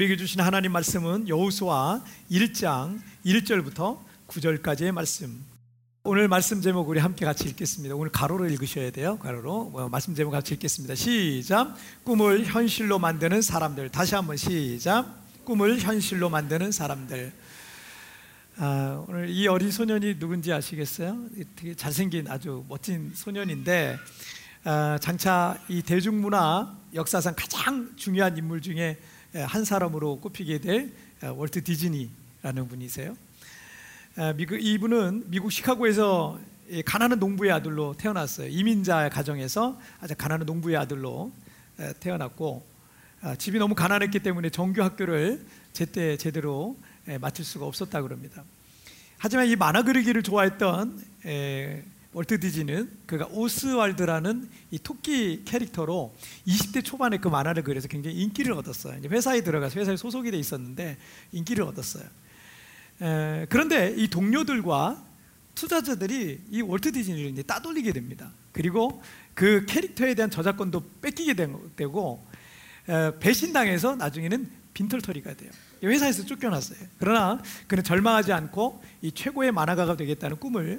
우리에게 주신 하나님 말씀은 여호수아 1장 1절부터 9절까지의 말씀. 오늘 말씀 제목 우리 함께 같이 읽겠습니다. 오늘 가로로 읽으셔야 돼요. 가로로 말씀 제목 같이 읽겠습니다. 시작. 꿈을 현실로 만드는 사람들. 다시 한번 시작. 꿈을 현실로 만드는 사람들. 오늘 이 어린 소년이 누군지 아시겠어요? 되게 잘생긴 아주 멋진 소년인데 장차 이 대중문화 역사상 가장 중요한 인물 중에 한 사람으로 꼽히게 될 월트 디즈니라는 분이세요. 이분은 미국 시카고에서 가난한 농부의 아들로 태어났어요. 이민자 가정에서 아주 가난한 농부의 아들로 태어났고, 집이 너무 가난했기 때문에 정규 학교를 제때 제대로 마칠 수가 없었다고 그럽니다. 하지만 이 만화 그리기를 좋아했던 월트 디즈니는 그가 오스왈드라는 이 토끼 캐릭터로 20대 초반에 그 만화를 그려서 굉장히 인기를 얻었어요. 이제 회사에 들어가서 회사에 소속이 돼 있었는데 인기를 얻었어요. 그런데 이 동료들과 투자자들이 이 월트 디즈니를 이제 따돌리게 됩니다. 그리고 그 캐릭터에 대한 저작권도 뺏기게 되고 배신당해서 나중에는 빈털터리가 돼요. 회사에서 쫓겨났어요. 그러나 그는 절망하지 않고 이 최고의 만화가가 되겠다는 꿈을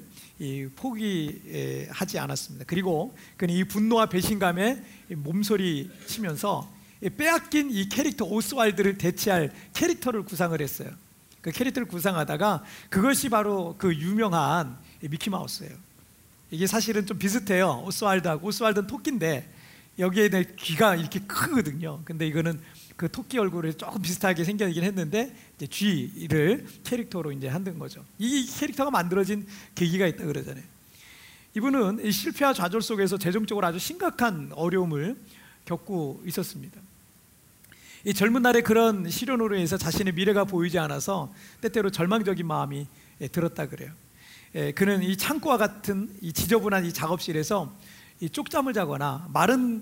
포기하지 않았습니다. 그리고 그는 이 분노와 배신감에 몸소리 치면서 빼앗긴 이 캐릭터 오스왈드를 대체할 캐릭터를 구상을 했어요. 그 캐릭터를 구상하다가 그것이 바로 그 유명한 미키마우스예요. 이게 사실은 좀 비슷해요. 오스왈드는 토끼인데 여기에 귀가 이렇게 크거든요. 근데 이거는 그 토끼 얼굴에 조금 비슷하게 생기긴 했는데 이제 쥐를 캐릭터로 이제 만든 거죠. 이 캐릭터가 만들어진 계기가 있다 그러잖아요. 이분은 이 실패와 좌절 속에서 재정적으로 아주 심각한 어려움을 겪고 있었습니다. 이 젊은 날에 그런 시련으로 인해서 자신의 미래가 보이지 않아서 때때로 절망적인 마음이 들었다 그래요. 그는 이 창고와 같은 이 지저분한 이 작업실에서 이 쪽잠을 자거나 마른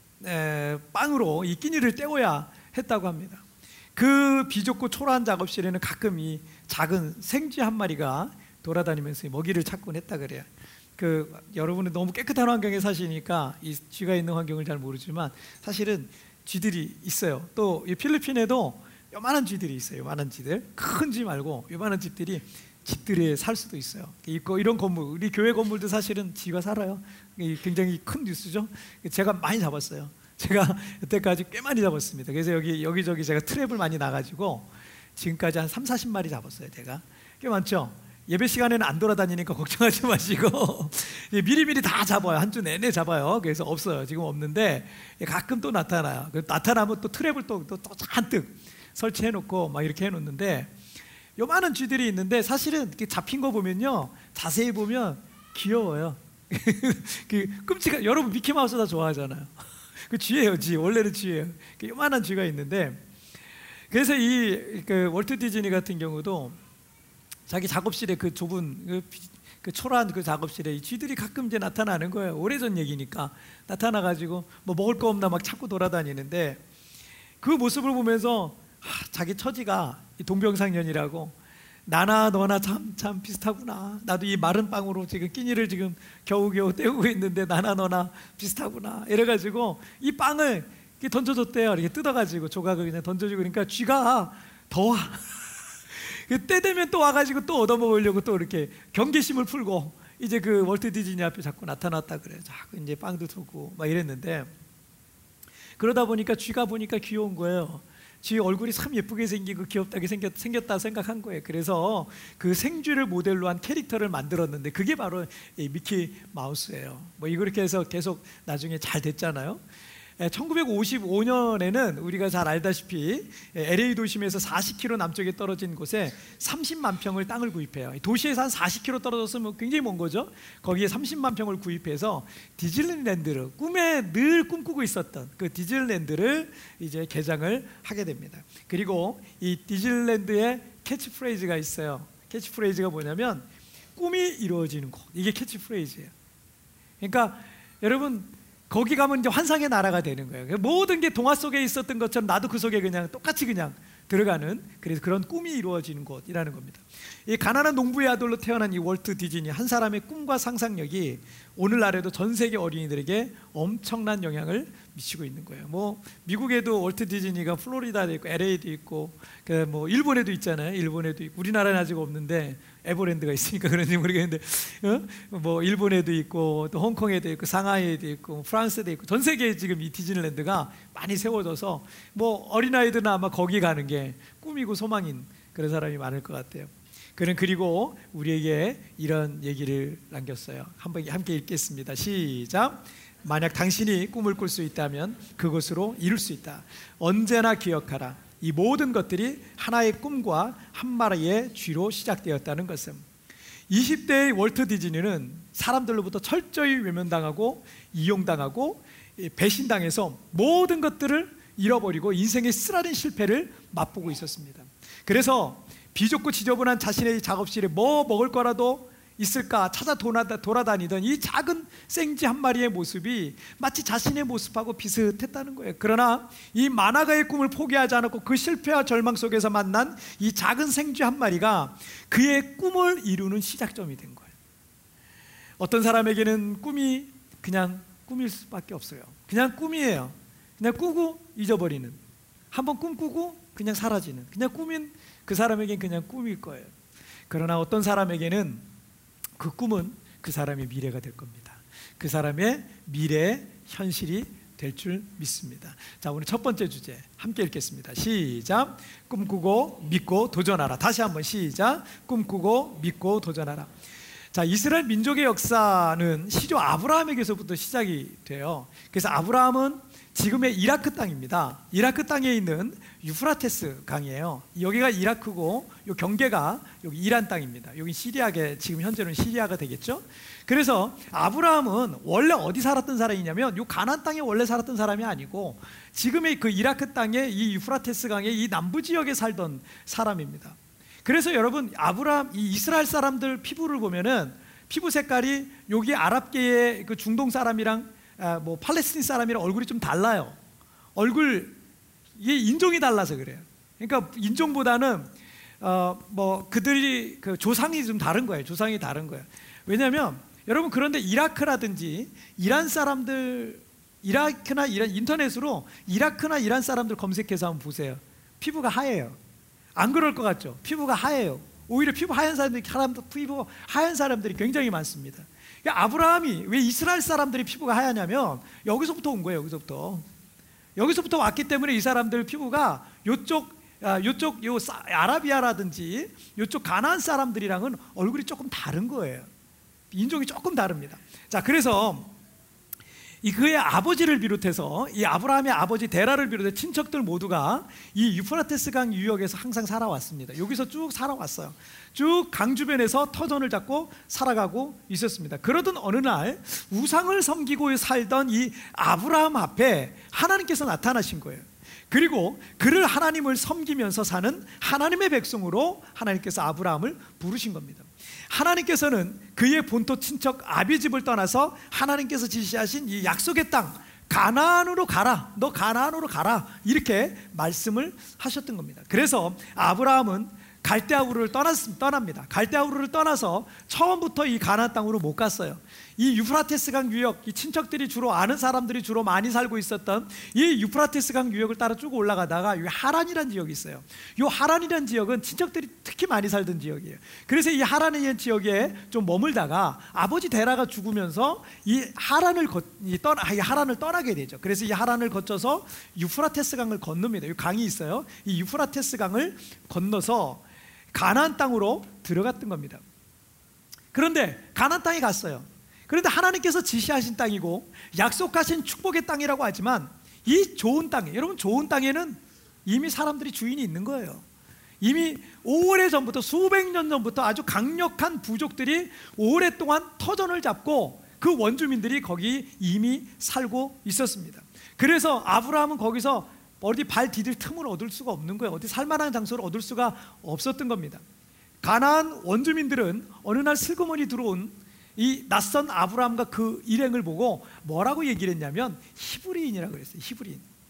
빵으로 이 끼니를 때워야 했다고 합니다. 그 비좁고 초라한 작업실에는 가끔 이 작은 생쥐 한 마리가 돌아다니면서 먹이를 찾곤 했다 그래요. 여러분은 너무 깨끗한 환경에 사시니까 이 쥐가 있는 환경을 잘 모르지만 사실은 쥐들이 있어요. 또 이 필리핀에도 요만한 쥐들이 있어요. 요만한 쥐들, 큰 쥐 말고 요만한 쥐들이 집들에 살 수도 있어요. 이런 건물, 우리 교회 건물도 사실은 쥐가 살아요. 굉장히 큰 뉴스죠. 제가 많이 잡았어요. 제가 여태까지 꽤 많이 잡았습니다. 그래서 여기저기 제가 트랩을 많이 나가지고 지금까지 한 30-40마리 잡았어요. 제가 꽤 많죠. 예배 시간에는 안 돌아다니니까 걱정하지 마시고 미리미리 다 잡아요. 한 주 내내 잡아요. 그래서 없어요. 지금 없는데 가끔 또 나타나요. 나타나면 또 트랩을 또 잔뜩 설치해놓고 막 이렇게 해놓는데 요만한 쥐들이 있는데 사실은 잡힌 거 보면요, 자세히 보면 귀여워요. 끔찍한, 여러분 미키마우스 다 좋아하잖아요. 그 쥐예요. 쥐, 원래는 쥐예요. 요만한 쥐가 있는데, 그래서 월트 디즈니 같은 경우도 자기 작업실에 그 좁은 그 초라한 그 작업실에 이 쥐들이 가끔 이제 나타나는 거예요. 오래전 얘기니까 나타나가지고 뭐 먹을 거 없나 막 찾고 돌아다니는데, 그 모습을 보면서 자기 처지가 동병상련이라고, 나나 너나 참 비슷하구나. 나도 이 마른 빵으로 지금 끼니를 지금 겨우겨우 때우고 있는데 나나 너나 비슷하구나. 이래가지고 이 빵을 던져줬대요. 이렇게 뜯어가지고 조각을 그냥 던져주고, 그러니까 쥐가 더 와. 때 되면 또 와가지고 또 얻어먹으려고 또 이렇게 경계심을 풀고 이제 그 월트 디즈니 앞에 자꾸 나타났다 그래요. 자꾸 이제 빵도 주고 막 이랬는데, 그러다 보니까 쥐가 보니까 귀여운 거예요. 쥐 얼굴이 참 예쁘게 생기고 귀엽다게 생겼다 생각한 거예요. 그래서 그 생쥐를 모델로 한 캐릭터를 만들었는데 그게 바로 이 미키 마우스예요. 뭐 이렇게 해서 계속 나중에 잘 됐잖아요. 1955년에는 우리가 잘 알다시피 LA 도심에서 40km 남쪽에 떨어진 곳에 30만 평을 땅을 구입해요. 도시에서 한 40km 떨어졌으면 굉장히 먼 거죠. 거기에 30만 평을 구입해서 디즈니랜드를 꿈에 늘 꿈꾸고 있었던 그 디즈니랜드를 이제 개장을 하게 됩니다. 그리고 이 디즈니랜드의 캐치프레이즈가 있어요. 캐치프레이즈가 뭐냐면 꿈이 이루어지는 곳. 이게 캐치프레이즈예요. 그러니까 여러분, 거기 가면 이제 환상의 나라가 되는 거예요. 모든 게 동화 속에 있었던 것처럼 나도 그 속에 그냥 똑같이 그냥 들어가는, 그래서 그런 꿈이 이루어지는 곳이라는 겁니다. 이 가난한 농부의 아들로 태어난 이 월트 디즈니, 한 사람의 꿈과 상상력이 오늘날에도 전 세계 어린이들에게 엄청난 영향을 미치고 있는 거예요. 뭐 미국에도 월트 디즈니가 플로리다도 있고 LA도 있고 뭐 일본에도 있잖아요. 일본에도 있고, 우리나라는 아직 없는데 에버랜드가 있으니까 그런지 모르겠는데 뭐 일본에도 있고 또 홍콩에도 있고 상하이에도 있고 프랑스에도 있고, 전 세계에 지금 이 디즈니랜드가 많이 세워져서 뭐 어린아이들은 아마 거기 가는 게 꿈이고 소망인 그런 사람이 많을 것 같아요. 그는 그리고 우리에게 이런 얘기를 남겼어요. 한번 함께 읽겠습니다. 시작. 만약 당신이 꿈을 꿀 수 있다면 그것으로 이룰 수 있다. 언제나 기억하라. 이 모든 것들이 하나의 꿈과 한 마리의 쥐로 시작되었다는 것은, 20대의 월트 디즈니는 사람들로부터 철저히 외면당하고 이용당하고 배신당해서 모든 것들을 잃어버리고 인생의 쓰라린 실패를 맛보고 있었습니다. 그래서 비좁고 지저분한 자신의 작업실에 뭐 먹을 거라도 있을까 찾아 돌아다니던 이 작은 생쥐 한 마리의 모습이 마치 자신의 모습하고 비슷했다는 거예요. 그러나 이 만화가의 꿈을 포기하지 않았고 그 실패와 절망 속에서 만난 이 작은 생쥐 한 마리가 그의 꿈을 이루는 시작점이 된 거예요. 어떤 사람에게는 꿈이 그냥 꿈일 수밖에 없어요. 그냥 꿈이에요. 그냥 꾸고 잊어버리는, 한번 꿈꾸고 그냥 사라지는, 그냥 꿈인 그 사람에게는 그냥 꿈일 거예요. 그러나 어떤 사람에게는 그 꿈은 그 사람의 미래가 될 겁니다. 그 사람의 미래의 현실이 될 줄 믿습니다. 자, 오늘 첫 번째 주제 함께 읽겠습니다. 시작. 꿈꾸고 믿고 도전하라. 다시 한번 시작. 꿈꾸고 믿고 도전하라. 자, 이스라엘 민족의 역사는 시조 아브라함에게서부터 시작이 돼요. 그래서 아브라함은 지금의 이라크 땅입니다. 이라크 땅에 있는 유프라테스 강이에요. 여기가 이라크고 이 경계가 여기 이란 땅입니다. 여기 시리아계, 지금 현재는 시리아가 되겠죠. 그래서 아브라함은 원래 어디 살았던 사람이냐면 이 가나안 땅에 원래 살았던 사람이 아니고 지금의 그 이라크 땅에 이 유프라테스 강의 이 남부 지역에 살던 사람입니다. 그래서 여러분, 아브라함, 이 이스라엘 사람들 피부를 보면은 피부 색깔이 여기 아랍계의 그 중동 사람이랑 뭐 팔레스틴 사람이랑 얼굴이 좀 달라요. 얼굴, 이게 인종이 달라서 그래요. 그러니까 인종보다는 뭐 그들이 그 조상이 좀 다른 거예요. 조상이 다른 거예요. 왜냐하면 여러분, 그런데 이라크라든지 이란 사람들, 이라크나 이란, 인터넷으로 이라크나 이란 사람들 검색해서 한번 보세요. 피부가 하얘요. 안 그럴 것 같죠? 피부가 하얘요. 오히려 피부 하얀 사람들이 굉장히 많습니다. 아브라함이 왜 이스라엘 사람들이 피부가 하얗냐면 여기서부터 온 거예요. 여기서부터 왔기 때문에 이 사람들 피부가 요쪽 아라비아라든지 요쪽 가나안 사람들이랑은 얼굴이 조금 다른 거예요. 인종이 조금 다릅니다. 자, 그래서 그의 아버지를 비롯해서 이 아브라함의 아버지 데라를 비롯해 친척들 모두가 이 유프라테스 강 유역에서 항상 살아왔습니다. 여기서 쭉 살아왔어요. 쭉 강 주변에서 터전을 잡고 살아가고 있었습니다. 그러던 어느 날 우상을 섬기고 살던 이 아브라함 앞에 하나님께서 나타나신 거예요. 그리고 그를 하나님을 섬기면서 사는 하나님의 백성으로 하나님께서 아브라함을 부르신 겁니다. 하나님께서는 그의 본토 친척 아비집을 떠나서 하나님께서 지시하신 이 약속의 땅 가나안으로 가라, 너 가나안으로 가라, 이렇게 말씀을 하셨던 겁니다. 그래서 아브라함은 갈대아우르를 떠납니다. 갈대아우르를 떠나서 처음부터 이 가나안 땅으로 못 갔어요. 이 유프라테스 강 유역, 이 친척들이 주로 아는 사람들이 주로 많이 살고 있었던 이 유프라테스 강 유역을 따라 쭉 올라가다가 이 하란이라는 지역이 있어요. 이 하란이라는 지역은 친척들이 특히 많이 살던 지역이에요. 그래서 이 하란이라는 지역에 좀 머물다가 아버지 데라가 죽으면서 이 하란을 떠나게 되죠. 그래서 이 하란을 거쳐서 유프라테스 강을 건넙니다. 이 강이 있어요. 이 유프라테스 강을 건너서 가나안 땅으로 들어갔던 겁니다. 그런데 가나안 땅에 갔어요. 그런데 하나님께서 지시하신 땅이고 약속하신 축복의 땅이라고 하지만 이 좋은 땅에, 여러분, 좋은 땅에는 이미 사람들이 주인이 있는 거예요. 이미 오래전부터, 수백 년 전부터 아주 강력한 부족들이 오랫동안 터전을 잡고 그 원주민들이 거기 이미 살고 있었습니다. 그래서 아브라함은 거기서 어디 발 디딜 틈을 얻을 수가 없는 거예요. 어디 살만한 장소를 얻을 수가 없었던 겁니다. 가나안 원주민들은 어느 날 슬그머니 들어온 이 낯선 아브라함과 그 일행을 보고 뭐라고 얘기를 했냐면 히브리인이라고 그랬어요.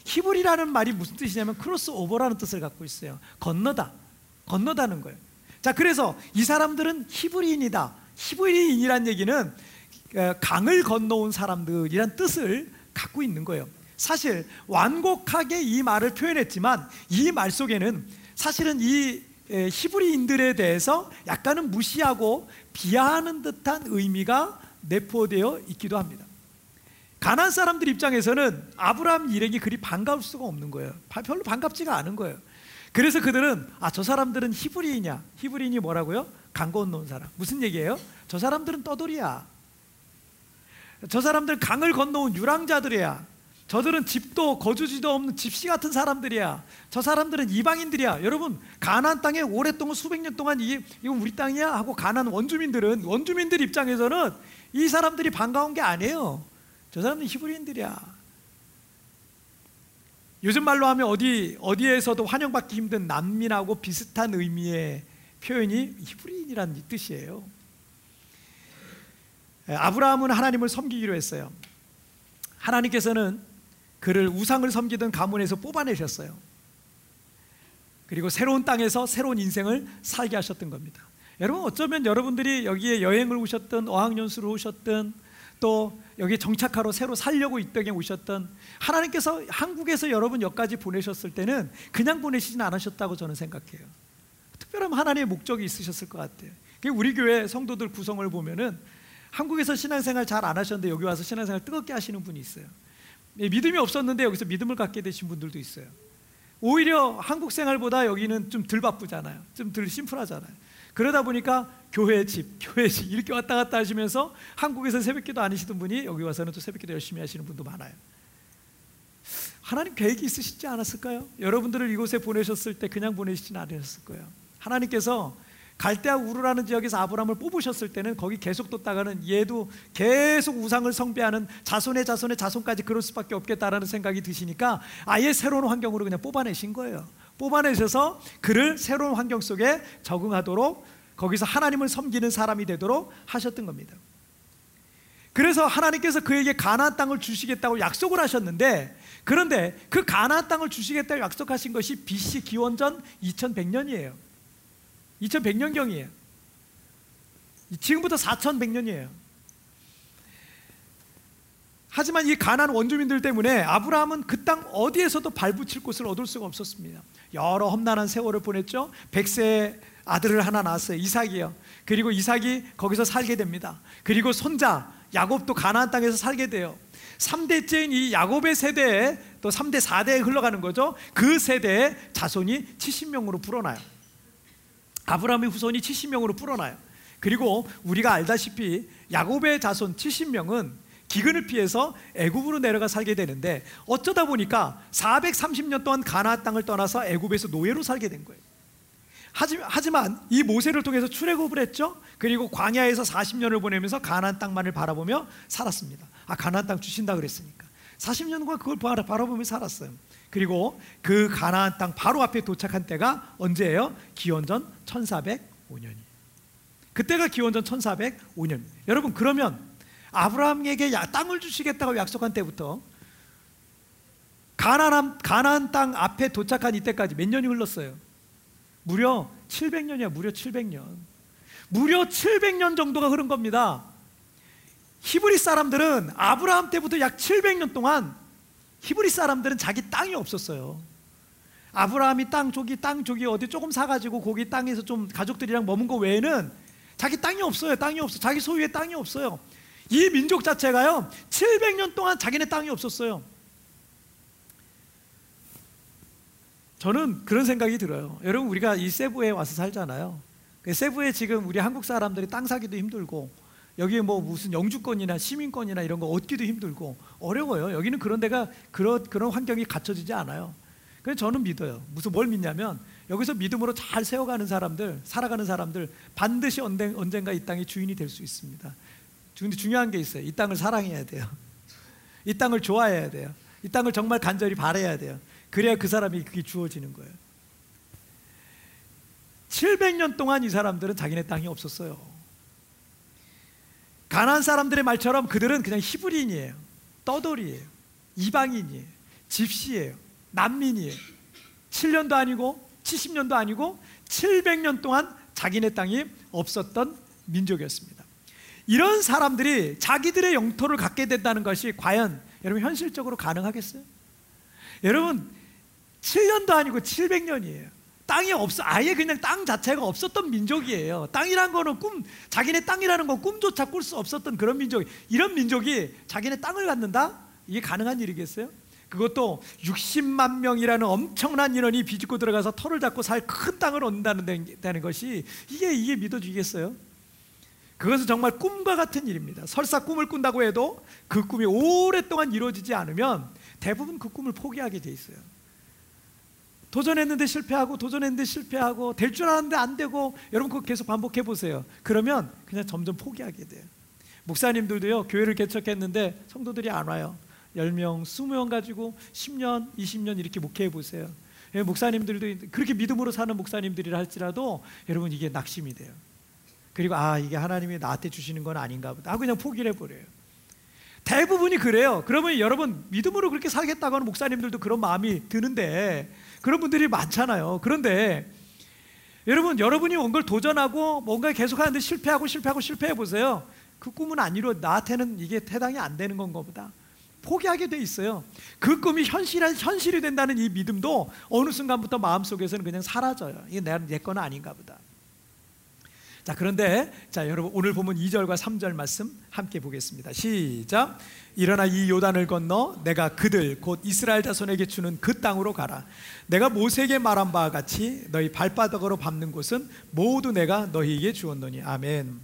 히브리라는 말이 무슨 뜻이냐면 크로스오버라는 뜻을 갖고 있어요. 건너다는 거예요. 자, 그래서 이 사람들은 히브리인이다. 히브리인이란 얘기는 강을 건너온 사람들이란 뜻을 갖고 있는 거예요. 사실 완곡하게 이 말을 표현했지만 이 말 속에는 사실은 이 히브리인들에 대해서 약간은 무시하고 비하하는 듯한 의미가 내포되어 있기도 합니다. 가나안 사람들 입장에서는 아브라함 일행이 그리 반가울 수가 없는 거예요. 별로 반갑지가 않은 거예요. 그래서 그들은 저 사람들은 히브리인이야. 히브리인이 뭐라고요? 강 건너온 사람. 무슨 얘기예요? 저 사람들은 떠돌이야. 저 사람들은 강을 건너온 유랑자들이야. 저들은 집도 거주지도 없는 집시 같은 사람들이야. 저 사람들은 이방인들이야. 여러분, 가나안 땅에 오랫동안 수백 년 동안 이거 우리 땅이야 하고 가나안 원주민들 입장에서는 이 사람들이 반가운 게 아니에요. 저 사람들은 히브리인들이야. 요즘 말로 하면 어디에서도 환영받기 힘든 난민하고 비슷한 의미의 표현이 히브리인이라는 뜻이에요. 아브라함은 하나님을 섬기기로 했어요. 하나님께서는 그를 우상을 섬기던 가문에서 뽑아내셨어요. 그리고 새로운 땅에서 새로운 인생을 살게 하셨던 겁니다. 여러분, 어쩌면 여러분들이 여기에 여행을 오셨든 어학연수를 오셨든 또 여기 정착하러 새로 살려고 이 땅에 오셨던, 하나님께서 한국에서 여러분 여기까지 보내셨을 때는 그냥 보내시진 않으셨다고 저는 생각해요. 특별한 하나님의 목적이 있으셨을 것 같아요. 우리 교회 성도들 구성을 보면은 한국에서 신앙생활 잘 안 하셨는데 여기 와서 신앙생활 뜨겁게 하시는 분이 있어요. 믿음이 없었는데 여기서 믿음을 갖게 되신 분들도 있어요. 오히려 한국 생활보다 여기는 좀 덜 바쁘잖아요. 좀 덜 심플하잖아요. 그러다 보니까 교회 집 이렇게 왔다 갔다 하시면서 한국에서 새벽기도 안 하시던 분이 여기 와서는 또 새벽기도 열심히 하시는 분도 많아요. 하나님 계획이 있으시지 않았을까요? 여러분들을 이곳에 보내셨을 때 그냥 보내시지는 않으셨을 거예요. 하나님께서 갈대아 우르라는 지역에서 아브라함을 뽑으셨을 때는 거기 계속 뒀다가는 얘도 계속 우상을 숭배하는 자손의 자손까지 그럴 수밖에 없겠다라는 생각이 드시니까 아예 새로운 환경으로 그냥 뽑아내신 거예요. 뽑아내셔서 그를 새로운 환경 속에 적응하도록, 거기서 하나님을 섬기는 사람이 되도록 하셨던 겁니다. 그래서 하나님께서 그에게 가나안 땅을 주시겠다고 약속을 하셨는데, 그런데 그 가나안 땅을 주시겠다고 약속하신 것이 BC 기원전 2100년이에요 2100년경이에요 지금부터 4100년이에요 하지만 이 가나안 원주민들 때문에 아브라함은 그 땅 어디에서도 발붙일 곳을 얻을 수가 없었습니다. 여러 험난한 세월을 보냈죠. 100세의 아들을 하나 낳았어요. 이삭이요. 그리고 이삭이 거기서 살게 됩니다. 그리고 손자 야곱도 가나안 땅에서 살게 돼요. 3대째인 이 야곱의 세대에 또 3대 4대에 흘러가는 거죠. 그 세대에 자손이 70명으로 불어나요. 아브라함의 후손이 70명으로 불어나요. 그리고 우리가 알다시피 야곱의 자손 70명은 기근을 피해서 애굽으로 내려가 살게 되는데, 어쩌다 보니까 430년 동안 가나안 땅을 떠나서 애굽에서 노예로 살게 된 거예요. 하지만 이 모세를 통해서 출애굽을 했죠. 그리고 광야에서 40년을 보내면서 가나안 땅만을 바라보며 살았습니다. 가나안 땅 주신다 그랬으니까 40년간 그걸 바라보며 살았어요. 그리고 그 가나안 땅 바로 앞에 도착한 때가 언제예요? 기원전 1405년이에요 그때가 기원전 1405년. 여러분, 그러면 아브라함에게 땅을 주시겠다고 약속한 때부터 가나안 땅 앞에 도착한 이때까지 몇 년이 흘렀어요? 무려 700년이야. 무려 700년. 무려 700년 정도가 흐른 겁니다. 히브리 사람들은 아브라함 때부터 약 700년 동안 히브리 사람들은 자기 땅이 없었어요. 아브라함이 땅 저기 어디 조금 사가지고 거기 땅에서 좀 가족들이랑 머문 거 외에는 자기 땅이 없어요. 땅이 없어. 자기 소유의 땅이 없어요. 이 민족 자체가요 700년 동안 자기네 땅이 없었어요. 저는 그런 생각이 들어요. 여러분, 우리가 이 세부에 와서 살잖아요. 세부에 지금 우리 한국 사람들이 땅 사기도 힘들고, 여기에 뭐 무슨 영주권이나 시민권이나 이런 거 얻기도 힘들고 어려워요. 여기는 그런 데가 그런 환경이 갖춰지지 않아요. 그래서 저는 믿어요. 무슨 뭘 믿냐면, 여기서 믿음으로 잘 세워가는 사람들, 살아가는 사람들 반드시 언젠가 이 땅의 주인이 될 수 있습니다. 근데 중요한 게 있어요. 이 땅을 사랑해야 돼요. 이 땅을 좋아해야 돼요. 이 땅을 정말 간절히 바라야 돼요. 그래야 그 사람이 그게 주어지는 거예요. 700년 동안 이 사람들은 자기네 땅이 없었어요. 가나안 사람들의 말처럼 그들은 그냥 히브리인이에요. 떠돌이에요. 이방인이에요. 집시예요. 난민이에요. 7년도 아니고 70년도 아니고 700년 동안 자기네 땅이 없었던 민족이었습니다. 이런 사람들이 자기들의 영토를 갖게 된다는 것이 과연 여러분 현실적으로 가능하겠어요? 여러분 7년도 아니고 700년이에요. 땅이 없어, 아예 그냥 땅 자체가 없었던 민족이에요. 땅이란 거는 자기네 땅이라는 건 꿈조차 꿀 수 없었던 그런 민족. 이런 민족이 자기네 땅을 갖는다? 이게 가능한 일이겠어요? 그것도 60만 명이라는 엄청난 인원이 비집고 들어가서 터를 잡고 살 큰 땅을 얻는다는 것이 이게 믿어지겠어요? 그것은 정말 꿈과 같은 일입니다. 설사 꿈을 꾼다고 해도 그 꿈이 오랫동안 이루어지지 않으면 대부분 그 꿈을 포기하게 돼 있어요. 도전했는데 실패하고 될 줄 알았는데 안 되고, 여러분 그거 계속 반복해 보세요. 그러면 그냥 점점 포기하게 돼요. 목사님들도요, 교회를 개척했는데 성도들이 안 와요. 10명, 20명 가지고 10년, 20년 이렇게 목회해 보세요. 목사님들도 그렇게 믿음으로 사는 목사님들이라 할지라도 여러분 이게 낙심이 돼요. 그리고 이게 하나님이 나한테 주시는 건 아닌가 보다 하고 그냥 포기를 해버려요. 대부분이 그래요. 그러면 여러분 믿음으로 그렇게 살겠다고 하는 목사님들도 그런 마음이 드는데, 그런 분들이 많잖아요. 그런데 여러분이 뭔가를 도전하고 뭔가 계속 하는데 실패해 보세요. 그 꿈은 안 이루어, 나한테는 이게 해당이 안 되는 건가 보다 포기하게 돼 있어요. 그 꿈이 현실이 된다는 이 믿음도 어느 순간부터 마음속에서는 그냥 사라져요. 이게 내 거는 아닌가 보다. 자, 그런데 여러분 오늘 보면 2절과 3절 말씀 함께 보겠습니다. 시작. 일어나 이 요단을 건너 내가 그들 곧 이스라엘 자손에게 주는 그 땅으로 가라. 내가 모세에게 말한 바와 같이 너희 발바닥으로 밟는 곳은 모두 내가 너희에게 주었노니. 아멘.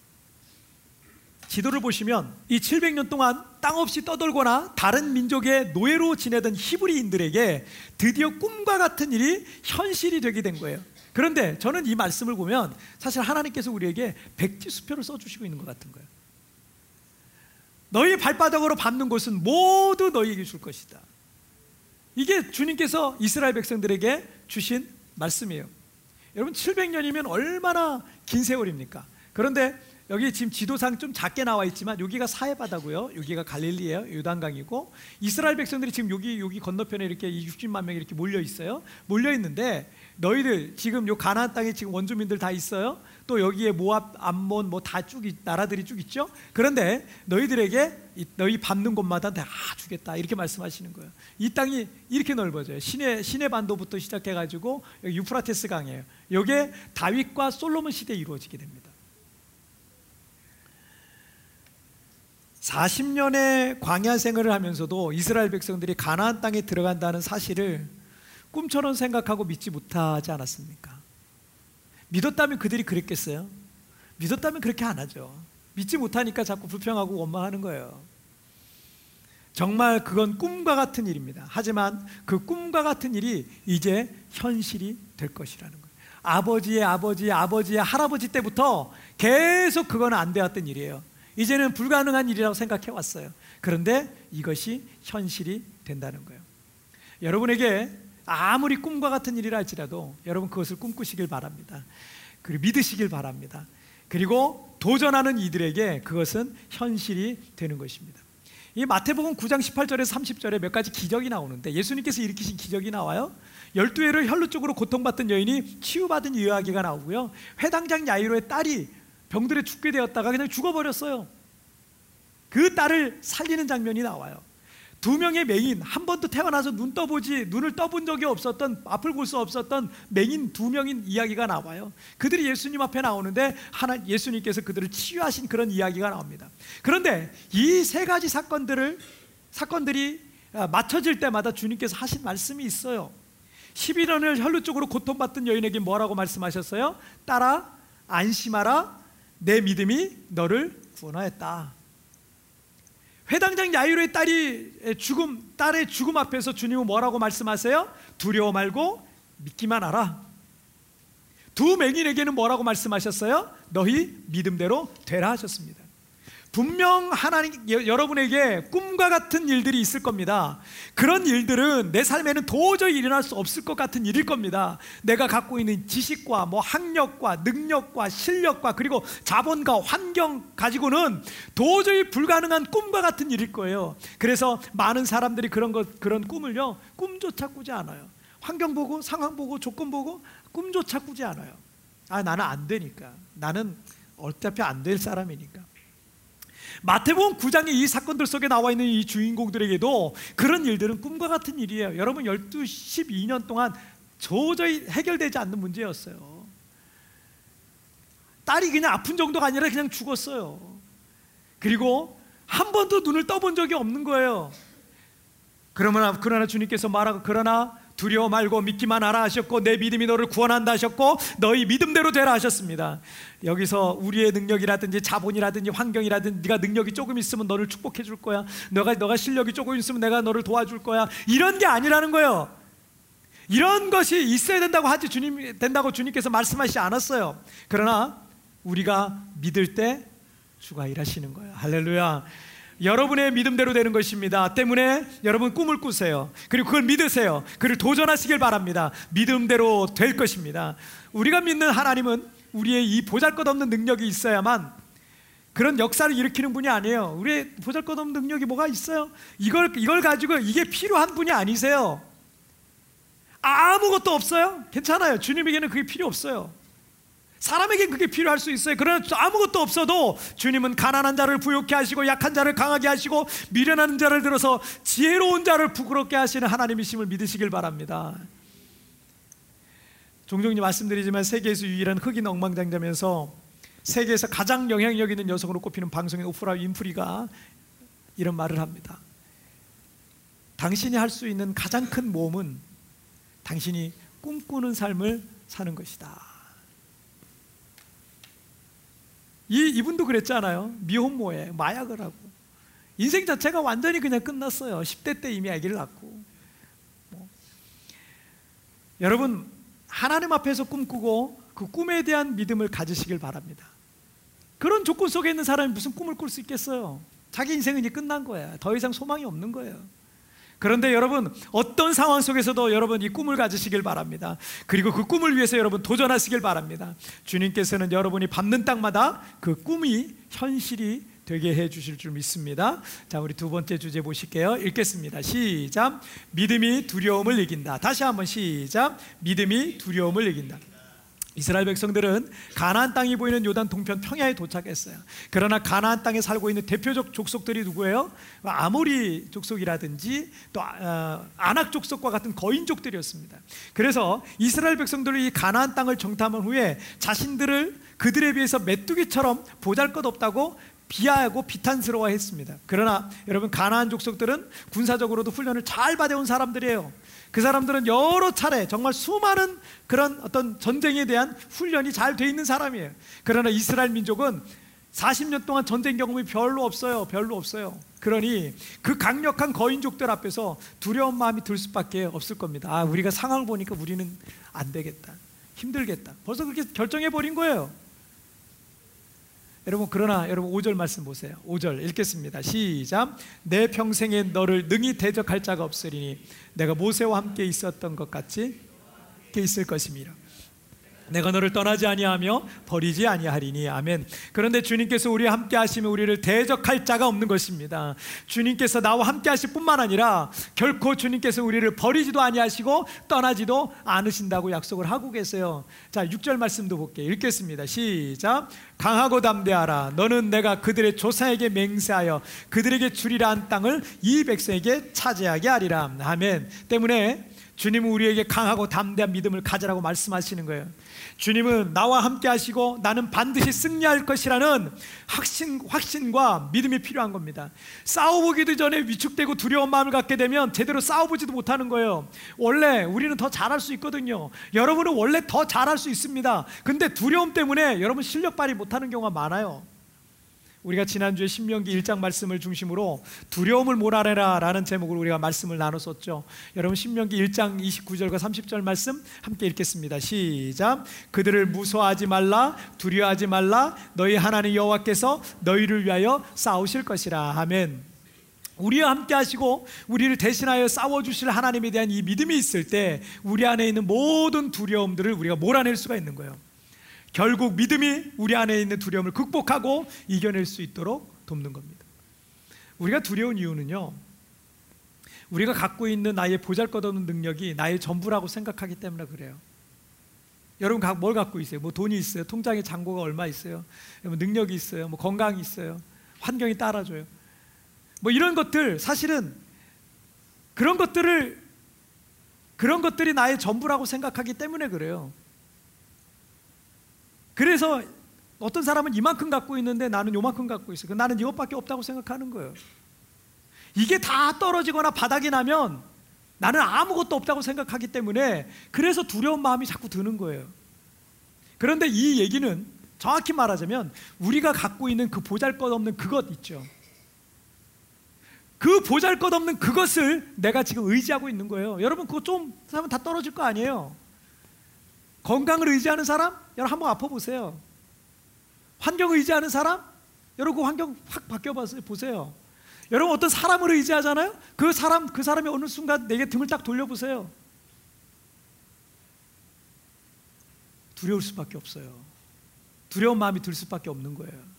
지도를 보시면 이 700년 동안 땅 없이 떠돌거나 다른 민족의 노예로 지내던 히브리인들에게 드디어 꿈과 같은 일이 현실이 되게 된 거예요. 그런데 저는 이 말씀을 보면 사실 하나님께서 우리에게 백지수표를 써주시고 있는 것 같은 거예요. 너희 발바닥으로 밟는 곳은 모두 너희에게 줄 것이다. 이게 주님께서 이스라엘 백성들에게 주신 말씀이에요. 여러분 700년이면 얼마나 긴 세월입니까? 그런데 여기 지금 지도상 좀 작게 나와 있지만 여기가 사해바다고요, 여기가 갈릴리예요, 요단강이고, 이스라엘 백성들이 지금 여기 건너편에 이렇게 60만 명이 이렇게 몰려 있어요. 몰려 있는데 너희들 지금 요 가나안 땅에 지금 원주민들 다 있어요. 또 여기에 모압, 암몬 뭐 다 나라들이 쭉 있죠. 그런데 너희들에게 너희 밟는 곳마다 다 주겠다 이렇게 말씀하시는 거예요. 이 땅이 이렇게 넓어져요. 시내 반도부터 시작해가지고 여기 유프라테스 강이에요. 이게 다윗과 솔로몬 시대에 이루어지게 됩니다. 40년의 광야 생활을 하면서도 이스라엘 백성들이 가나안 땅에 들어간다는 사실을 꿈처럼 생각하고 믿지 못하지 않았습니까? 믿었다면 그들이 그랬겠어요? 믿었다면 그렇게 안 하죠. 믿지 못하니까 자꾸 불평하고 원망하는 거예요. 정말 그건 꿈과 같은 일입니다. 하지만 그 꿈과 같은 일이 이제 현실이 될 것이라는 거예요. 아버지의 할아버지 때부터 계속 그건 안 되었던 일이에요. 이제는 불가능한 일이라고 생각해 왔어요. 그런데 이것이 현실이 된다는 거예요. 여러분에게 아무리 꿈과 같은 일이라 할지라도 여러분 그것을 꿈꾸시길 바랍니다. 그리고 믿으시길 바랍니다. 그리고 도전하는 이들에게 그것은 현실이 되는 것입니다. 이 마태복음 9장 18절에서 30절에 몇 가지 기적이 나오는데 예수님께서 일으키신 기적이 나와요. 12회를 혈루 쪽으로 고통받던 여인이 치유받은 이야기가 나오고요. 회당장 야이로의 딸이 병들에 죽게 되었다가 그냥 죽어버렸어요. 그 딸을 살리는 장면이 나와요. 2명의 맹인, 한 번도 태어나서 눈을 떠본 적이 없었던, 앞을 볼 수 없었던 맹인 2명인 이야기가 나와요. 그들이 예수님 앞에 나오는데 예수님께서 그들을 치유하신 그런 이야기가 나옵니다. 그런데 이 세 가지 사건들이 맞춰질 때마다 주님께서 하신 말씀이 있어요. 11년을 혈루 쪽으로 고통받던 여인에게 뭐라고 말씀하셨어요? 딸아 안심하라, 내 믿음이 너를 구원하였다. 회당장 야이로의 딸의 죽음 앞에서 주님은 뭐라고 말씀하세요? 두려워 말고 믿기만 하라. 2 맹인에게는 뭐라고 말씀하셨어요? 너희 믿음대로 되라 하셨습니다. 분명 하나님 여러분에게 꿈과 같은 일들이 있을 겁니다. 그런 일들은 내 삶에는 도저히 일어날 수 없을 것 같은 일일 겁니다. 내가 갖고 있는 지식과 학력과 능력과 실력과 그리고 자본과 환경 가지고는 도저히 불가능한 꿈과 같은 일일 거예요. 그래서 많은 사람들이 그런 꿈을요, 꿈조차 꾸지 않아요. 환경 보고 상황 보고 조건 보고 꿈조차 꾸지 않아요. 나는 안 되니까, 나는 어차피 안 될 사람이니까. 마태복음 9장의 이 사건들 속에 나와 있는 이 주인공들에게도 그런 일들은 꿈과 같은 일이에요. 여러분 12년 동안 도저히 해결되지 않는 문제였어요. 딸이 그냥 아픈 정도가 아니라 그냥 죽었어요. 그리고 한 번도 눈을 떠본 적이 없는 거예요. 그러나 주님께서 말하고, 그러나 두려워 말고 믿기만 하라 하셨고 내 믿음이 너를 구원한다 하셨고 너희 믿음대로 되라 하셨습니다. 여기서 우리의 능력이라든지 자본이라든지 환경이라든지 네가 능력이 조금 있으면 너를 축복해 줄 거야, 너가 실력이 조금 있으면 내가 너를 도와줄 거야, 이런 게 아니라는 거예요. 이런 것이 있어야 된다고 주님께서 말씀하시지 않았어요. 그러나 우리가 믿을 때 주가 일하시는 거예요. 할렐루야. 여러분의 믿음대로 되는 것입니다. 때문에 여러분 꿈을 꾸세요. 그리고 그걸 믿으세요. 그를 도전하시길 바랍니다. 믿음대로 될 것입니다. 우리가 믿는 하나님은 우리의 이 보잘것없는 능력이 있어야만 그런 역사를 일으키는 분이 아니에요. 우리의 보잘것없는 능력이 뭐가 있어요? 이걸 가지고 이게 필요한 분이 아니세요. 아무것도 없어요? 괜찮아요. 주님에게는 그게 필요 없어요. 사람에겐 그게 필요할 수 있어요. 그러나 아무것도 없어도 주님은 가난한 자를 부욕케 하시고 약한 자를 강하게 하시고 미련한 자를 들어서 지혜로운 자를 부끄럽게 하시는 하나님이심을 믿으시길 바랍니다. 종종 말씀드리지만 세계에서 유일한 흑인 억만장자면서 세계에서 가장 영향력 있는 여성으로 꼽히는 방송인 오프라 윈프리가 이런 말을 합니다. 당신이 할 수 있는 가장 큰 모험은 당신이 꿈꾸는 삶을 사는 것이다. 이분도 그랬잖아요. 미혼모에 마약을 하고 인생 자체가 완전히 그냥 끝났어요. 10대 때 이미 아기를 낳고. 여러분 하나님 앞에서 꿈꾸고 그 꿈에 대한 믿음을 가지시길 바랍니다. 그런 조건 속에 있는 사람이 무슨 꿈을 꿀 수 있겠어요? 자기 인생은 이제 끝난 거야. 더 이상 소망이 없는 거예요. 그런데 여러분 어떤 상황 속에서도 여러분 이 꿈을 가지시길 바랍니다. 그리고 그 꿈을 위해서 여러분 도전하시길 바랍니다. 주님께서는 여러분이 밟는 땅마다 그 꿈이 현실이 되게 해 주실 줄 믿습니다. 자, 우리 두 번째 주제 보실게요. 읽겠습니다. 시작. 믿음이 두려움을 이긴다. 다시 한번 시작. 믿음이 두려움을 이긴다. 이스라엘 백성들은 가나안 땅이 보이는 요단 동편 평야에 도착했어요. 그러나 가나안 땅에 살고 있는 대표적 족속들이 누구예요? 아모리 족속이라든지 또 아낙 족속과 같은 거인족들이었습니다. 그래서 이스라엘 백성들은 이 가나안 땅을 정탐한 후에 자신들을 그들에 비해서 메뚜기처럼 보잘것없다고 비하하고 비탄스러워했습니다. 그러나 여러분 가나안 족속들은 군사적으로도 훈련을 잘 받아온 사람들이에요. 그 사람들은 여러 차례 정말 수많은 그런 어떤 전쟁에 대한 훈련이 잘 돼 있는 사람이에요. 그러나 이스라엘 민족은 40년 동안 전쟁 경험이 별로 없어요. 그러니 그 강력한 거인족들 앞에서 두려운 마음이 들 수밖에 없을 겁니다. 우리가 상황을 보니까 우리는 안 되겠다, 힘들겠다, 벌써 그렇게 결정해 버린 거예요. 여러분 그러나 여러분 5절 말씀 보세요. 5절 읽겠습니다. 시작. 내 평생에 너를 능히 대적할 자가 없으리니 내가 모세와 함께 있었던 것 같이 함께 있을 것임이라. 내가 너를 떠나지 아니하며 버리지 아니하리니. 아멘. 그런데 주님께서 우리와 함께 하시면 우리를 대적할 자가 없는 것입니다. 주님께서 나와 함께 하실 뿐만 아니라 결코 주님께서 우리를 버리지도 아니하시고 떠나지도 않으신다고 약속을 하고 계세요. 자, 6절 말씀도 볼게요. 읽겠습니다. 시작. 강하고 담대하라. 너는 내가 그들의 조상에게 맹세하여 그들에게 주리라 한 땅을 이 백성에게 차지하게 하리라. 아멘. 때문에 주님은 우리에게 강하고 담대한 믿음을 가지라고 말씀하시는 거예요. 주님은 나와 함께 하시고 나는 반드시 승리할 것이라는 확신과 믿음이 필요한 겁니다. 싸워보기도 전에 위축되고 두려운 마음을 갖게 되면 제대로 싸워보지도 못하는 거예요. 원래 우리는 더 잘할 수 있거든요. 여러분은 원래 더 잘할 수 있습니다. 근데 두려움 때문에 여러분 실력 발휘 못하는 경우가 많아요. 우리가 지난주에 신명기 1장 말씀을 중심으로 두려움을 몰아내라 라는 제목으로 우리가 말씀을 나눴었죠. 여러분 신명기 1장 29절과 30절 말씀 함께 읽겠습니다. 시작. 그들을 무서워하지 말라, 두려워하지 말라, 너희 하나님 여호와께서 너희를 위하여 싸우실 것이라. 아멘. 우리와 함께 하시고 우리를 대신하여 싸워주실 하나님에 대한 이 믿음이 있을 때 우리 안에 있는 모든 두려움들을 우리가 몰아낼 수가 있는 거예요. 결국 믿음이 우리 안에 있는 두려움을 극복하고 이겨낼 수 있도록 돕는 겁니다. 우리가 두려운 이유는요, 우리가 갖고 있는 나의 보잘것없는 능력이 나의 전부라고 생각하기 때문에 그래요. 여러분 뭘 갖고 있어요? 뭐 돈이 있어요? 통장에 잔고가 얼마 있어요? 뭐 능력이 있어요? 뭐 건강이 있어요? 환경이 따라줘요? 뭐 이런 것들, 사실은 그런 것들이 나의 전부라고 생각하기 때문에 그래요. 그래서 어떤 사람은 이만큼 갖고 있는데 나는 요만큼 갖고 있어요. 나는 이것밖에 없다고 생각하는 거예요. 이게 다 떨어지거나 바닥이 나면 나는 아무것도 없다고 생각하기 때문에 그래서 두려운 마음이 자꾸 드는 거예요. 그런데 이 얘기는 정확히 말하자면 우리가 갖고 있는 그 보잘것없는 그것 있죠. 그 보잘것없는 그것을 내가 지금 의지하고 있는 거예요. 여러분 그거 좀 하면 다 떨어질 거 아니에요. 건강을 의지하는 사람? 여러분 한번 아파보세요. 환경을 의지하는 사람? 여러분 그 환경 확 바뀌어보세요. 여러분 어떤 사람을 의지하잖아요? 그 사람이 어느 순간 내게 등을 딱 돌려보세요. 두려울 수밖에 없어요. 두려운 마음이 들 수밖에 없는 거예요.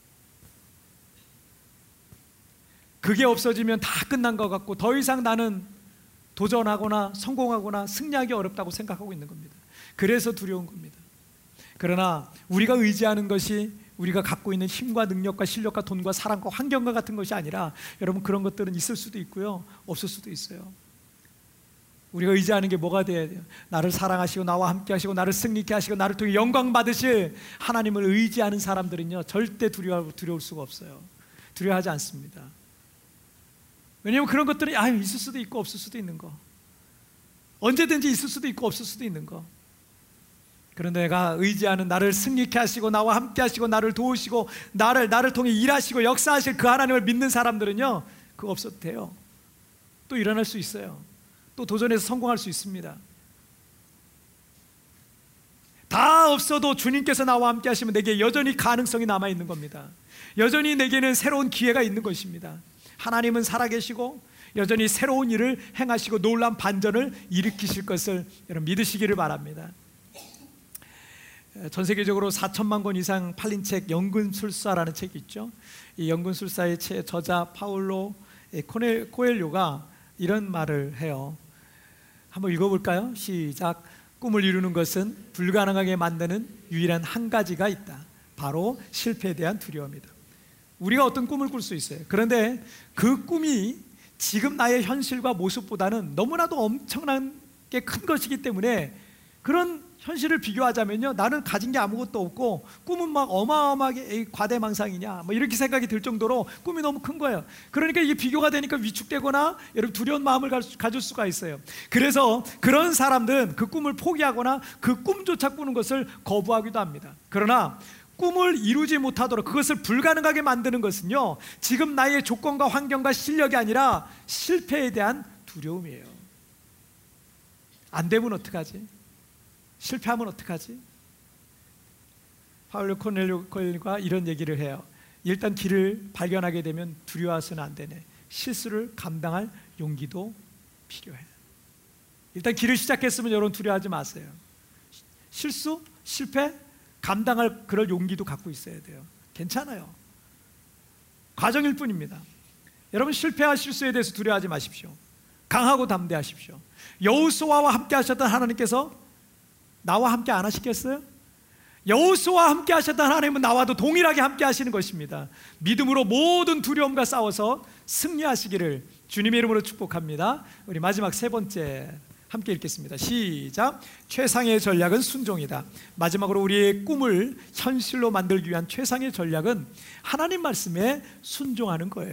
그게 없어지면 다 끝난 것 같고 더 이상 나는 도전하거나 성공하거나 승리하기 어렵다고 생각하고 있는 겁니다. 그래서 두려운 겁니다. 그러나 우리가 의지하는 것이 우리가 갖고 있는 힘과 능력과 실력과 돈과 사랑과 환경과 같은 것이 아니라 여러분 그런 것들은 있을 수도 있고요, 없을 수도 있어요. 우리가 의지하는 게 뭐가 돼야 돼요? 나를 사랑하시고 나와 함께 하시고 나를 승리케 하시고 나를 통해 영광 받으실 하나님을 의지하는 사람들은요 절대 두려울 수가 없어요. 두려워하지 않습니다. 왜냐하면 그런 것들은 있을 수도 있고 없을 수도 있는 거, 언제든지 있을 수도 있고 없을 수도 있는 거. 그런데 내가 의지하는 나를 승리케 하시고 나와 함께 하시고 나를 도우시고 나를 통해 일하시고 역사하실 그 하나님을 믿는 사람들은요 그거 없어도 돼요. 또 일어날 수 있어요. 또 도전해서 성공할 수 있습니다. 다 없어도 주님께서 나와 함께 하시면 내게 여전히 가능성이 남아있는 겁니다. 여전히 내게는 새로운 기회가 있는 것입니다. 하나님은 살아계시고 여전히 새로운 일을 행하시고 놀라운 반전을 일으키실 것을 여러분 믿으시기를 바랍니다. 전 세계적으로 4천만 권 이상 팔린 책 연금술사라는 책이 있죠. 이 연금술사의 저자 파울로 코엘료가 이런 말을 해요. 한번 읽어볼까요? 시작. 꿈을 이루는 것은 불가능하게 만드는 유일한 한 가지가 있다. 바로 실패에 대한 두려움이다. 우리가 어떤 꿈을 꿀 수 있어요. 그런데 그 꿈이 지금 나의 현실과 모습보다는 너무나도 엄청나게 큰 것이기 때문에 그런 현실을 비교하자면요, 나는 가진 게 아무것도 없고 꿈은 막 어마어마하게 과대망상이냐 뭐 이렇게 생각이 들 정도로 꿈이 너무 큰 거예요. 그러니까 이게 비교가 되니까 위축되거나 여러분 두려운 마음을 가질 수가 있어요. 그래서 그런 사람들은 그 꿈을 포기하거나 그 꿈조차 꾸는 것을 거부하기도 합니다. 그러나 꿈을 이루지 못하도록 그것을 불가능하게 만드는 것은요 지금 나의 조건과 환경과 실력이 아니라 실패에 대한 두려움이에요. 안 되면 어떡하지? 실패하면 어떡하지? 파울로 코엘료가 이런 얘기를 해요. 일단 길을 발견하게 되면 두려워해서는 안 되네. 실수를 감당할 용기도 필요해. 일단 길을 시작했으면 여러분 두려워하지 마세요. 실수, 실패 감당할 그럴 용기도 갖고 있어야 돼요. 괜찮아요. 과정일 뿐입니다. 여러분 실패와 실수에 대해서 두려워하지 마십시오. 강하고 담대하십시오. 여호수아와 함께 하셨던 하나님께서 나와 함께 안 하시겠어요? 여호수아와 함께 하셨던 하나님은 나와도 동일하게 함께 하시는 것입니다. 믿음으로 모든 두려움과 싸워서 승리하시기를 주님의 이름으로 축복합니다. 우리 마지막 세 번째 함께 읽겠습니다. 시작. 최상의 전략은 순종이다. 마지막으로 우리의 꿈을 현실로 만들기 위한 최상의 전략은 하나님 말씀에 순종하는 거예요.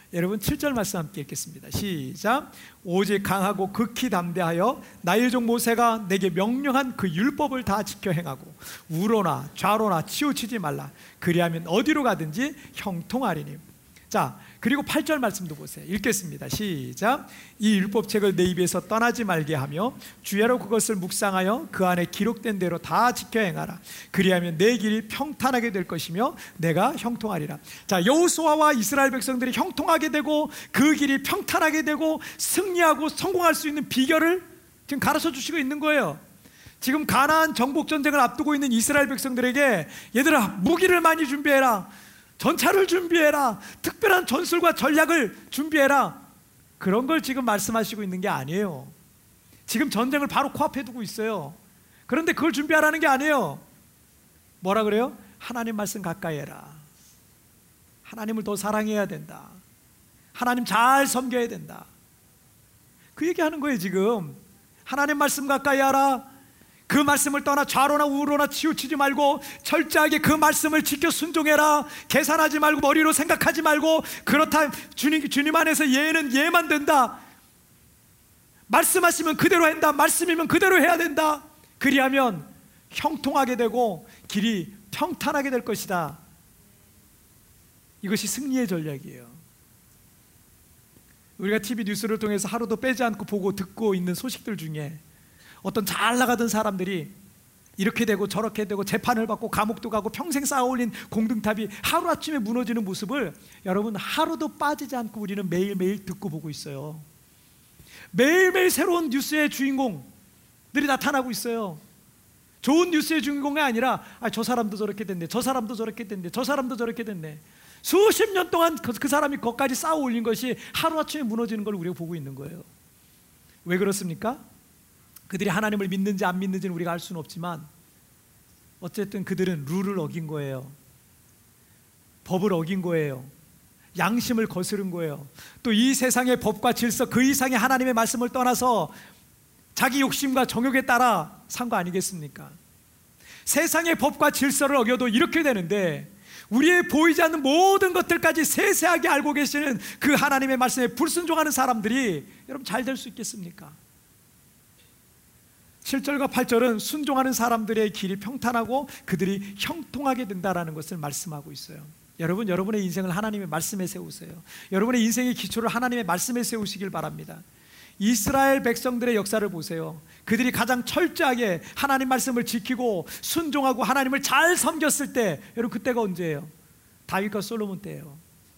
여러분 7절 말씀 함께 읽겠습니다. 시작. 오직 강하고 극히 담대하여 나의 종 모세가 내게 명령한 그 율법을 다 지켜 행하고 우로나 좌로나 치우치지 말라. 그리하면 어디로 가든지 형통하리니. 자, 그리고 8절 말씀도 보세요. 읽겠습니다. 시작. 이 율법책을 내 입에서 떠나지 말게 하며 주야로 그것을 묵상하여 그 안에 기록된 대로 다 지켜 행하라. 그리하면 내 길이 평탄하게 될 것이며 내가 형통하리라. 자, 여호수아와 이스라엘 백성들이 형통하게 되고 그 길이 평탄하게 되고 승리하고 성공할 수 있는 비결을 지금 가르쳐 주시고 있는 거예요. 지금 가나안 정복 전쟁을 앞두고 있는 이스라엘 백성들에게 얘들아, 무기를 많이 준비해라, 전차를 준비해라, 특별한 전술과 전략을 준비해라, 그런 걸 지금 말씀하시고 있는 게 아니에요. 지금 전쟁을 바로 코앞에 두고 있어요. 그런데 그걸 준비하라는 게 아니에요. 뭐라 그래요? 하나님 말씀 가까이 해라. 하나님을 더 사랑해야 된다. 하나님 잘 섬겨야 된다. 그 얘기하는 거예요. 지금 하나님 말씀 가까이 하라. 그 말씀을 떠나 좌로나 우로나 치우치지 말고 철저하게 그 말씀을 지켜 순종해라. 계산하지 말고 머리로 생각하지 말고, 그렇다 주님 안에서 예는 예만 된다. 말씀하시면 그대로 한다. 말씀이면 그대로 해야 된다. 그리하면 형통하게 되고 길이 평탄하게 될 것이다. 이것이 승리의 전략이에요. 우리가 TV 뉴스를 통해서 하루도 빼지 않고 보고 듣고 있는 소식들 중에 어떤 잘 나가던 사람들이 이렇게 되고 저렇게 되고 재판을 받고 감옥도 가고 평생 쌓아올린 공든탑이 하루아침에 무너지는 모습을 여러분 하루도 빠지지 않고 우리는 매일매일 듣고 보고 있어요. 매일매일 새로운 뉴스의 주인공들이 나타나고 있어요. 좋은 뉴스의 주인공이 아니라 저 사람도 저렇게 됐네, 저 사람도 저렇게 됐네, 저 사람도 저렇게 됐네. 수십 년 동안 그 사람이 거기까지 쌓아 올린 것이 하루아침에 무너지는 걸 우리가 보고 있는 거예요. 왜 그렇습니까? 그들이 하나님을 믿는지 안 믿는지는 우리가 알 수는 없지만 어쨌든 그들은 룰을 어긴 거예요. 법을 어긴 거예요. 양심을 거스른 거예요. 또 이 세상의 법과 질서 그 이상의 하나님의 말씀을 떠나서 자기 욕심과 정욕에 따라 산 거 아니겠습니까? 세상의 법과 질서를 어겨도 이렇게 되는데 우리의 보이지 않는 모든 것들까지 세세하게 알고 계시는 그 하나님의 말씀에 불순종하는 사람들이 여러분 잘 될 수 있겠습니까? 7절과 8절은 순종하는 사람들의 길이 평탄하고 그들이 형통하게 된다라는 것을 말씀하고 있어요. 여러분, 여러분의 인생을 하나님의 말씀에 세우세요. 여러분의 인생의 기초를 하나님의 말씀에 세우시길 바랍니다. 이스라엘 백성들의 역사를 보세요. 그들이 가장 철저하게 하나님 말씀을 지키고 순종하고 하나님을 잘 섬겼을 때, 여러분 그때가 언제예요? 다윗과 솔로몬 때예요.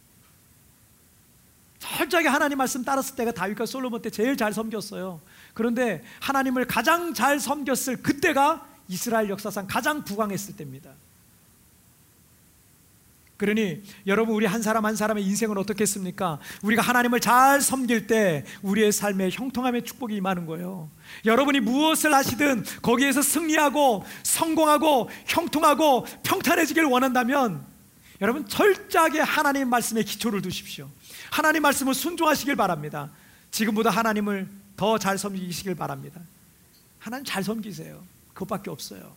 철저하게 하나님 말씀 따랐을 때가 다윗과 솔로몬 때 제일 잘 섬겼어요. 그런데 하나님을 가장 잘 섬겼을 그때가 이스라엘 역사상 가장 부강했을 때입니다. 그러니 여러분, 우리 한 사람 한 사람의 인생은 어떻겠습니까? 우리가 하나님을 잘 섬길 때 우리의 삶에 형통함의 축복이 임하는 거예요. 여러분이 무엇을 하시든 거기에서 승리하고 성공하고 형통하고 평탄해지길 원한다면 여러분 철저하게 하나님 말씀에 기초를 두십시오. 하나님 말씀을 순종하시길 바랍니다. 지금보다 하나님을 더 잘 섬기시길 바랍니다. 하나님 잘 섬기세요. 그것밖에 없어요.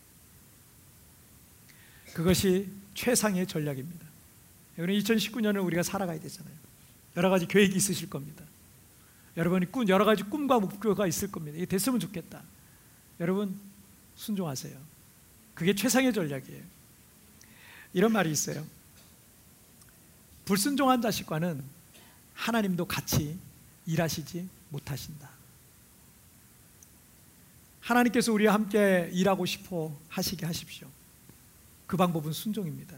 그것이 최상의 전략입니다. 여러분, 2019년을 우리가 살아가야 되잖아요. 여러 가지 계획이 있으실 겁니다. 여러분이 여러 가지 꿈과 목표가 있을 겁니다. 이게 됐으면 좋겠다. 여러분 순종하세요. 그게 최상의 전략이에요. 이런 말이 있어요. 불순종한 자식과는 하나님도 같이 일하시지 못하신다. 하나님께서 우리와 함께 일하고 싶어 하시게 하십시오. 그 방법은 순종입니다.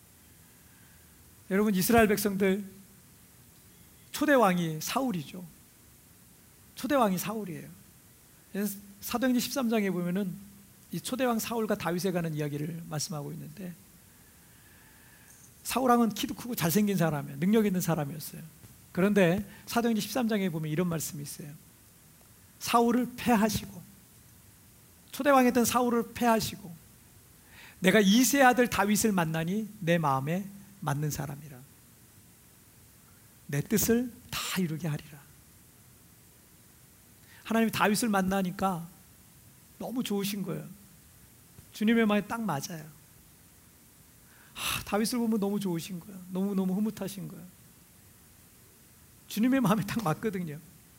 여러분, 이스라엘 백성들 초대 왕이 사울이죠. 초대 왕이 사울이에요. 사도행전 13장에 보면은 이 초대 왕 사울과 다윗에 관한 이야기를 말씀하고 있는데, 사울 왕은 키도 크고 잘생긴 사람이에요. 능력 있는 사람이었어요. 그런데 사도행전 13장에 보면 이런 말씀이 있어요. 사울을 패하시고, 초대 왕이었던 사울을 패하시고, 내가 이새의 아들 다윗을 만나니 내 마음에 맞는 사람이라. 내 뜻을 다 이루게 하리라. 하나님이 다윗을 만나니까 너무 좋으신 거예요. 주님의 마음에 딱 맞아요. 다윗을 보면 너무 좋으신 거예요. 너무너무 흐뭇하신 거예요. 주님의 마음에 딱 맞거든요.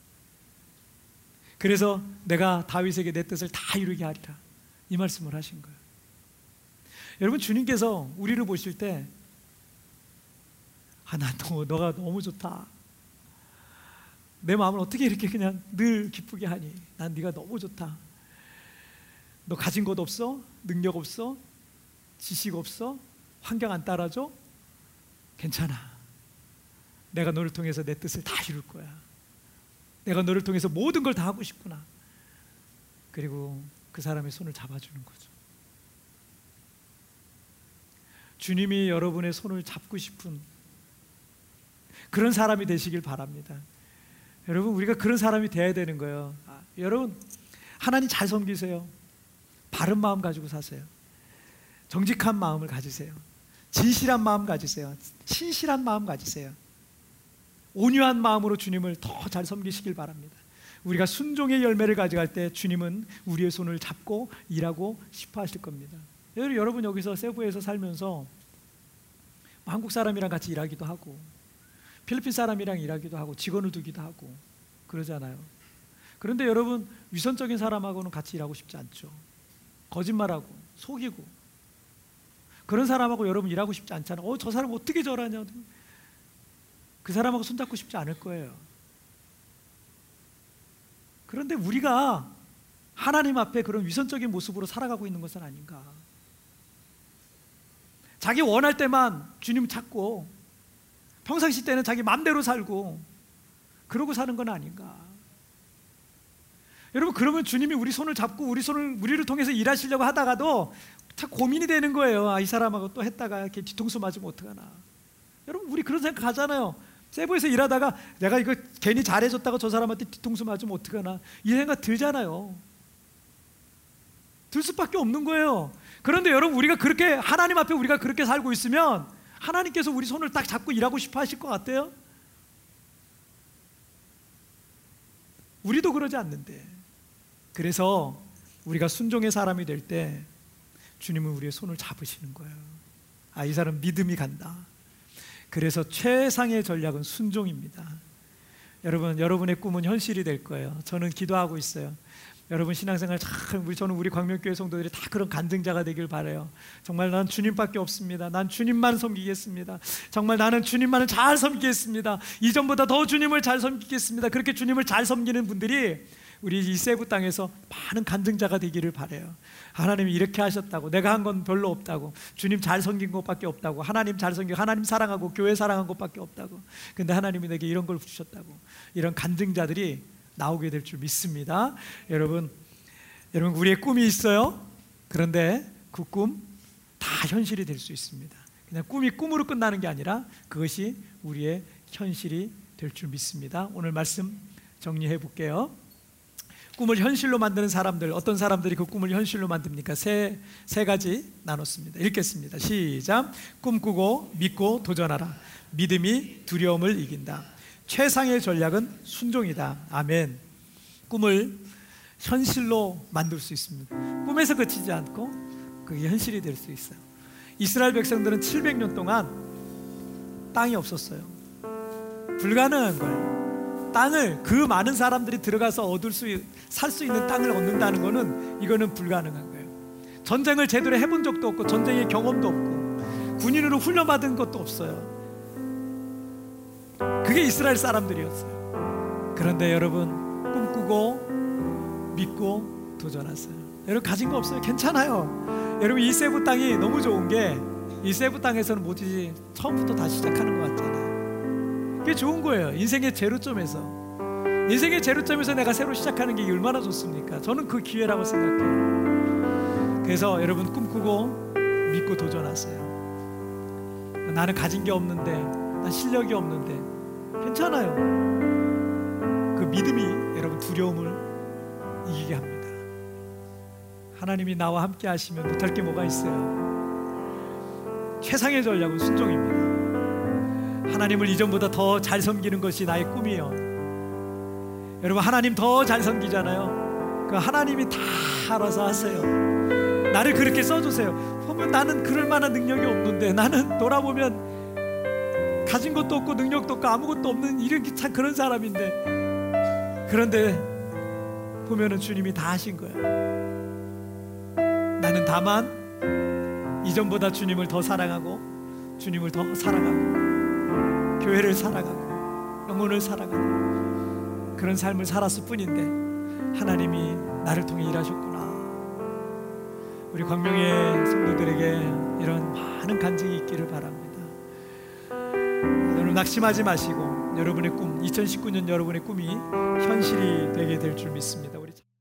그래서 내가 다윗에게 내 뜻을 다 이루게 하리라, 이 말씀을 하신 거예요. 여러분, 주님께서 우리를 보실 때 너가 너무 좋다, 내 마음을 어떻게 이렇게 그냥 늘 기쁘게 하니, 난 네가 너무 좋다, 너 가진 것 없어, 능력 없어, 지식 없어, 환경 안 따라줘, 괜찮아, 내가 너를 통해서 내 뜻을 다 이룰 거야, 내가 너를 통해서 모든 걸 다 하고 싶구나. 그리고 그 사람의 손을 잡아주는 거죠. 주님이 여러분의 손을 잡고 싶은 그런 사람이 되시길 바랍니다. 여러분, 우리가 그런 사람이 되어야 되는 거예요. 여러분, 하나님 잘 섬기세요. 바른 마음 가지고 사세요. 정직한 마음을 가지세요. 진실한 마음 가지세요. 신실한 마음 가지세요. 온유한 마음으로 주님을 더 잘 섬기시길 바랍니다. 우리가 순종의 열매를 가져갈 때 주님은 우리의 손을 잡고 일하고 싶어 하실 겁니다. 여러분, 여기서 세부에서 살면서 한국 사람이랑 같이 일하기도 하고 필리핀 사람이랑 일하기도 하고 직원을 두기도 하고 그러잖아요. 그런데 여러분, 위선적인 사람하고는 같이 일하고 싶지 않죠. 거짓말하고 속이고 그런 사람하고 여러분 일하고 싶지 않잖아요. 저 사람 어떻게 저러냐, 그 사람하고 손잡고 싶지 않을 거예요. 그런데 우리가 하나님 앞에 그런 위선적인 모습으로 살아가고 있는 것은 아닌가. 자기 원할 때만 주님 찾고 평상시 때는 자기 마음대로 살고 그러고 사는 건 아닌가. 여러분, 그러면 주님이 우리 손을 잡고 우리를 통해서 일하시려고 하다가도 참 고민이 되는 거예요. 이 사람하고 또 했다가 이렇게 뒤통수 맞으면 어떡하나. 여러분, 우리 그런 생각 하잖아요. 세부에서 일하다가 내가 이거 괜히 잘해줬다가 저 사람한테 뒤통수 맞으면 어떡하나, 이 생각 들잖아요. 들 수밖에 없는 거예요. 그런데 여러분, 우리가 그렇게 하나님 앞에 우리가 그렇게 살고 있으면 하나님께서 우리 손을 딱 잡고 일하고 싶어 하실 것 같아요? 우리도 그러지 않는데. 그래서 우리가 순종의 사람이 될 때 주님은 우리의 손을 잡으시는 거예요. 이 사람 믿음이 간다. 그래서 최상의 전략은 순종입니다. 여러분, 여러분의 꿈은 현실이 될 거예요. 저는 기도하고 있어요. 여러분 신앙생활 저는 우리 광명교회 성도들이 다 그런 간증자가 되길 바라요. 정말 난 주님밖에 없습니다. 난 주님만 섬기겠습니다. 정말 나는 주님만을 잘 섬기겠습니다. 이전보다 더 주님을 잘 섬기겠습니다. 그렇게 주님을 잘 섬기는 분들이 우리 이 세부 땅에서 많은 간증자가 되기를 바라요. 하나님이 이렇게 하셨다고, 내가 한 건 별로 없다고, 주님 잘 섬긴 것밖에 없다고, 하나님 잘 섬기고 하나님 사랑하고 교회 사랑한 것밖에 없다고, 근데 하나님이 내게 이런 걸 주셨다고, 이런 간증자들이 나오게 될 줄 믿습니다. 여러분 우리의 꿈이 있어요. 그런데 그 꿈 다 현실이 될 수 있습니다. 그냥 꿈이 꿈으로 끝나는 게 아니라 그것이 우리의 현실이 될 줄 믿습니다. 오늘 말씀 정리해 볼게요. 꿈을 현실로 만드는 사람들, 어떤 사람들이 그 꿈을 현실로 만듭니까? 세 가지 나눴습니다. 읽겠습니다. 시작. 꿈꾸고 믿고 도전하라. 믿음이 두려움을 이긴다. 최상의 전략은 순종이다. 아멘. 꿈을 현실로 만들 수 있습니다. 꿈에서 그치지 않고 그게 현실이 될 수 있어요. 이스라엘 백성들은 700년 동안 땅이 없었어요. 불가능한 거예요. 땅을, 그 많은 사람들이 들어가서 살 수 있는 땅을 얻는다는 거는, 이거는 불가능한 거예요. 전쟁을 제대로 해본 적도 없고 전쟁의 경험도 없고 군인으로 훈련받은 것도 없어요. 그게 이스라엘 사람들이었어요. 그런데 여러분, 꿈꾸고 믿고 도전하세요. 여러분 가진 거 없어요? 괜찮아요. 여러분, 이 세부 땅이 너무 좋은 게, 이 세부 땅에서는 뭐지, 처음부터 다시 시작하는 것 같잖아요. 그게 좋은 거예요. 인생의 제로점에서 내가 새로 시작하는 게 얼마나 좋습니까? 저는 그 기회라고 생각해요. 그래서 여러분, 꿈꾸고 믿고 도전하세요. 나는 가진 게 없는데, 난 실력이 없는데, 괜찮아요. 그 믿음이 여러분 두려움을 이기게 합니다. 하나님이 나와 함께 하시면 못할 게 뭐가 있어요? 최상의 전략은 순종입니다. 하나님을 이전보다 더 잘 섬기는 것이 나의 꿈이에요. 여러분, 하나님 더 잘 섬기잖아요. 그 하나님이 다 알아서 하세요. 나를 그렇게 써주세요. 보면 나는 그럴 만한 능력이 없는데, 나는 돌아보면 가진 것도 없고 능력도 없고 아무것도 없는 이런 참 그런 사람인데, 그런데 보면은 주님이 다 하신 거예요. 나는 다만 이전보다 주님을 더 사랑하고, 주님을 더 사랑하고, 교회를 사랑하고, 영혼을 사랑하고 그런 삶을 살았을 뿐인데 하나님이 나를 통해 일하셨구나. 우리 광명의 성도들에게 이런 많은 간증이 있기를 바랍니다. 여러분 낙심하지 마시고 여러분의 꿈, 2019년 여러분의 꿈이 현실이 되게 될 줄 믿습니다. 우리